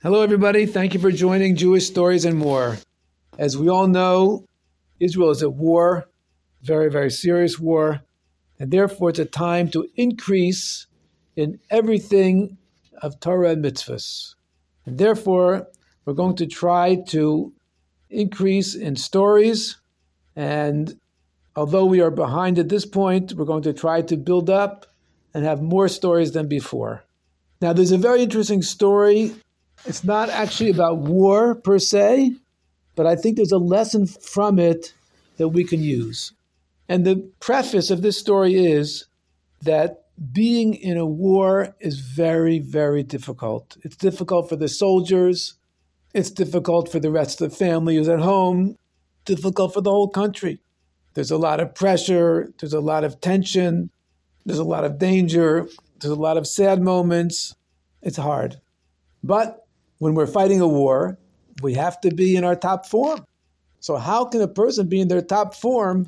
Hello, everybody. Thank you for joining Jewish Stories and More. As we all know, Israel is at war, very, very serious war, and therefore it's a time to increase in everything of Torah and mitzvahs. And therefore, we're going to try to increase in stories, and although we are behind at this point, we're going to try to build up and have more stories than before. Now, there's a very interesting story. It's not actually about war per se, but I think there's a lesson from it that we can use. And the preface of this story is that being in a war is very, very difficult. It's difficult for the soldiers. It's difficult for the rest of the family who's at home. Difficult for the whole country. There's a lot of pressure. There's a lot of tension. There's a lot of danger. There's a lot of sad moments. It's hard. But when we're fighting a war, we have to be in our top form. So how can a person be in their top form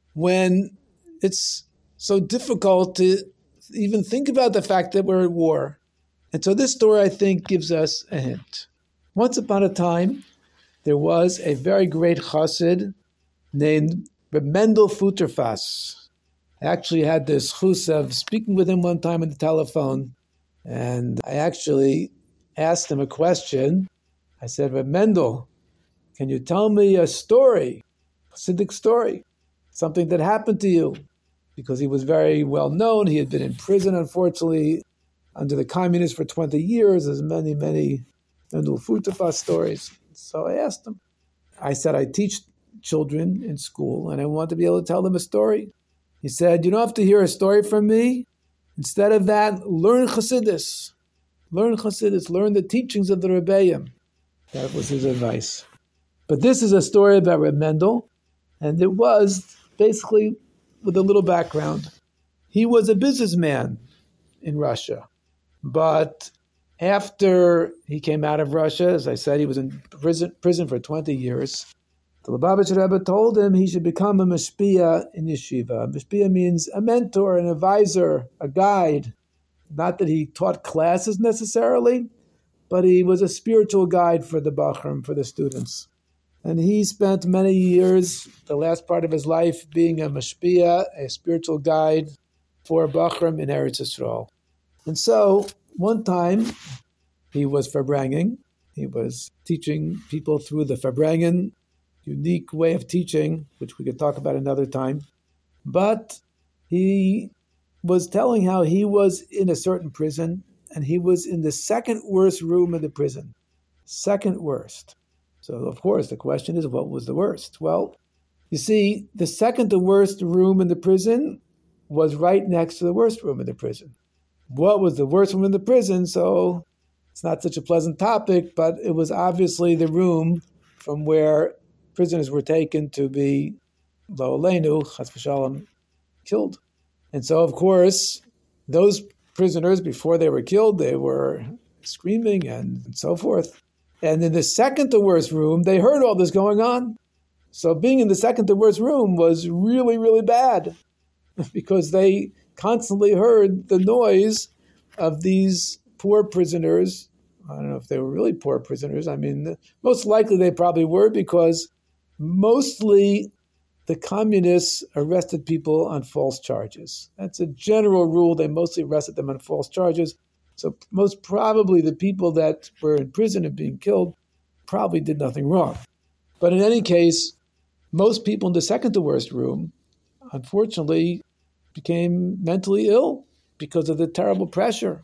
when it's so difficult to even think about the fact that we're at war? And so this story, I think, gives us a hint. Once upon a time, there was a very great chassid named Reb Mendel Futerfas. I actually had the schus of speaking with him one time on the telephone, and I actually asked him a question. I said, Reb Mendel, can you tell me a story, a Hasidic story, something that happened to you? Because he was very well known. He had been in prison, unfortunately, under the communists for 20 years. There's many, many Mendel Futerfas stories. So I asked him. I said, I teach children in school, and I want to be able to tell them a story. He said, you don't have to hear a story from me. Instead of that, learn Chassidus. Learn Chassidus, learn the teachings of the Rebbeim. That was his advice. But this is a story about Reb Mendel, and it was basically with a little background. He was a businessman in Russia, but after he came out of Russia, as I said, he was in prison for 20 years. The Lubavitcher Rebbe told him he should become a mashpia in yeshiva. Mashpia means a mentor, an advisor, a guide. Not that he taught classes necessarily, but he was a spiritual guide for the Bachrim, for the students. And he spent many years, the last part of his life, being a mashpia, a spiritual guide for Bachrim in Eretz Yisrael. And so, one time, he was Farbrengen. He was teaching people through the Farbrengen, unique way of teaching, which we could talk about another time. But he was telling how he was in a certain prison, and he was in the second worst room in the prison. Second worst. So, of course, the question is, what was the worst? Well, you see, the second to worst room in the prison was right next to the worst room in the prison. What was the worst room in the prison? So, it's not such a pleasant topic, but it was obviously the room from where prisoners were taken to be, lo aleinu, chas v'shalom, killed. And so, of course, those prisoners, before they were killed, they were screaming and so forth. And in the second to worst room, they heard all this going on. So being in the second to worst room was really, really bad because they constantly heard the noise of these poor prisoners. I don't know if they were really poor prisoners. I mean, most likely they probably were, because mostly the communists arrested people on false charges. That's a general rule. They mostly arrested them on false charges. So most probably the people that were in prison and being killed probably did nothing wrong. But in any case, most people in the second to worst room, unfortunately, became mentally ill because of the terrible pressure.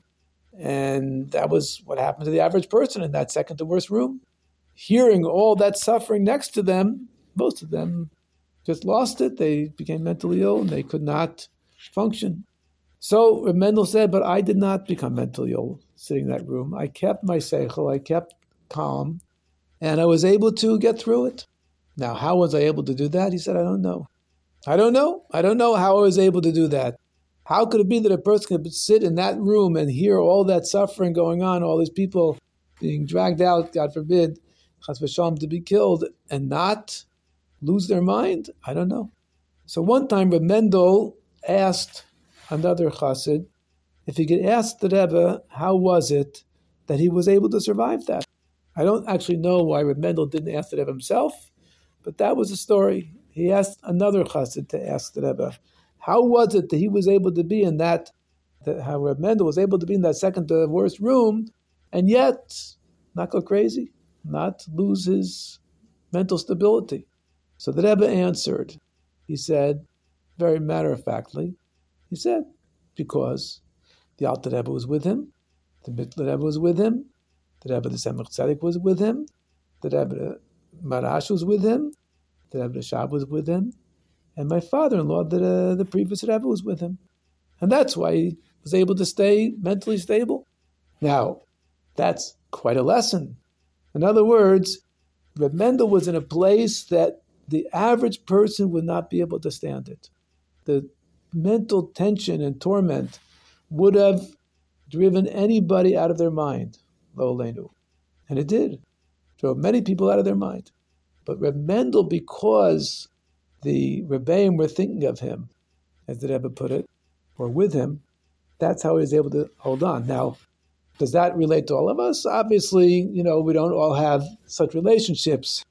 And that was what happened to the average person in that second to worst room. Hearing all that suffering next to them, most of them just lost it. They became mentally ill and they could not function. So Reb Mendel said, but I did not become mentally ill sitting in that room. I kept my seichel, I kept calm, and I was able to get through it. Now, how was I able to do that? He said, I don't know. I don't know how I was able to do that. How could it be that a person could sit in that room and hear all that suffering going on, all these people being dragged out, God forbid, chas v'shalom, to be killed, and not lose their mind? I don't know. So one time Reb Mendel asked another chassid if he could ask the Rebbe how was it that he was able to survive that. I don't actually know why Reb Mendel didn't ask the Rebbe himself, but that was the story. He asked another chassid to ask the Rebbe, how was it that he was able to be in how Reb Mendel was able to be in that second to worst room, and yet not go crazy, not lose his mental stability. So the Rebbe answered. He said, very matter-of-factly, he said, because the Alter Rebbe was with him, the Mittler Rebbe was with him, the Rebbe the Semach Tzedek was with him, the Rebbe the Marash was with him, the Rebbe the Shab was with him, and my father-in-law, the previous Rebbe, was with him. And that's why he was able to stay mentally stable. Now, that's quite a lesson. In other words, Reb Mendel was in a place that the average person would not be able to stand it. The mental tension and torment would have driven anybody out of their mind, lo aleinu. And it did. Drove many people out of their mind. But Reb Mendel, because the Rebbeim were thinking of him, as the Rebbe put it, or with him, that's how he was able to hold on. Now, does that relate to all of us? Obviously, we don't all have such relationships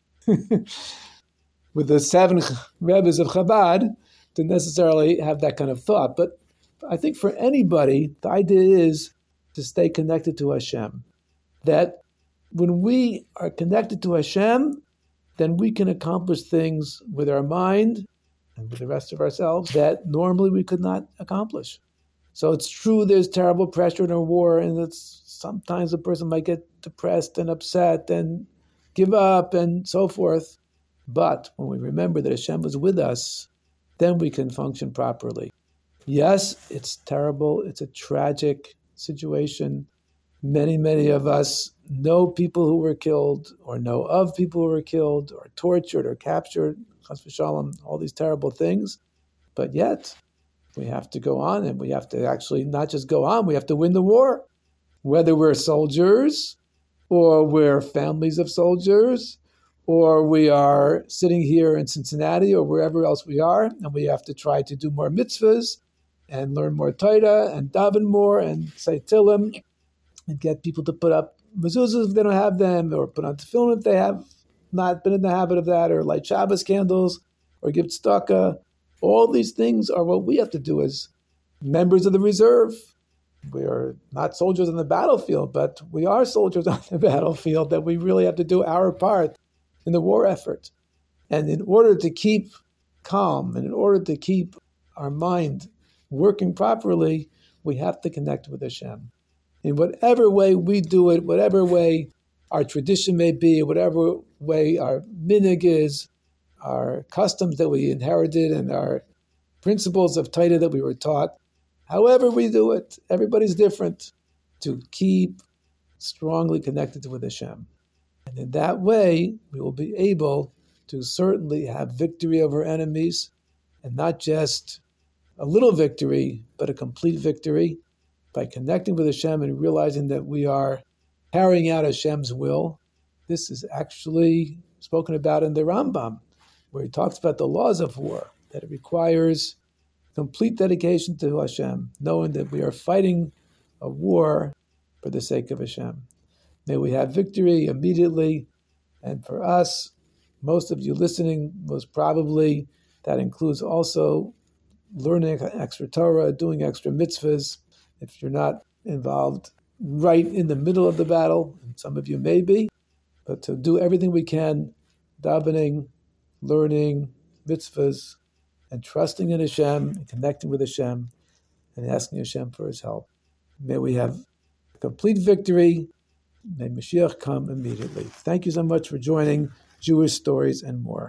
with the 7 Rebbes of Chabad to necessarily have that kind of thought. But I think for anybody, the idea is to stay connected to Hashem. That when we are connected to Hashem, then we can accomplish things with our mind and with the rest of ourselves that normally we could not accomplish. So it's true there's terrible pressure in a war, and it's sometimes a person might get depressed and upset and give up and so forth. But when we remember that Hashem was with us, then we can function properly. Yes, it's terrible. It's a tragic situation. Many, many of us know people who were killed or know of people who were killed or tortured or captured, chas v'shalom, all these terrible things. But yet, we have to go on, and we have to actually not just go on, we have to win the war. Whether we're soldiers, or we're families of soldiers, or we are sitting here in Cincinnati or wherever else we are, and we have to try to do more mitzvahs and learn more Torah and daven more and say Tillim and get people to put up mezuzahs if they don't have them, or put on tefillin if they have not been in the habit of that, or light Shabbos candles, or give tzedakah. All these things are what we have to do as members of the reserve. We are not soldiers on the battlefield, but we are soldiers on the battlefield, that we really have to do our part in the war effort. And in order to keep calm, and in order to keep our mind working properly, we have to connect with Hashem. In whatever way we do it, whatever way our tradition may be, whatever way our minhag is, our customs that we inherited, and our principles of Torah that we were taught, however we do it, everybody's different, to keep strongly connected with Hashem. And in that way, we will be able to certainly have victory over enemies, and not just a little victory, but a complete victory, by connecting with Hashem and realizing that we are carrying out Hashem's will. This is actually spoken about in the Rambam, where he talks about the laws of war, that it requires complete dedication to Hashem, knowing that we are fighting a war for the sake of Hashem. May we have victory immediately, and for us, most of you listening, most probably, that includes also learning extra Torah, doing extra mitzvahs, if you're not involved right in the middle of the battle, and some of you may be, but to do everything we can, davening, learning mitzvahs, and trusting in Hashem, and connecting with Hashem, and asking Hashem for His help. May we have complete victory. May Mashiach come immediately. Thank you so much for joining Jewish Stories and More.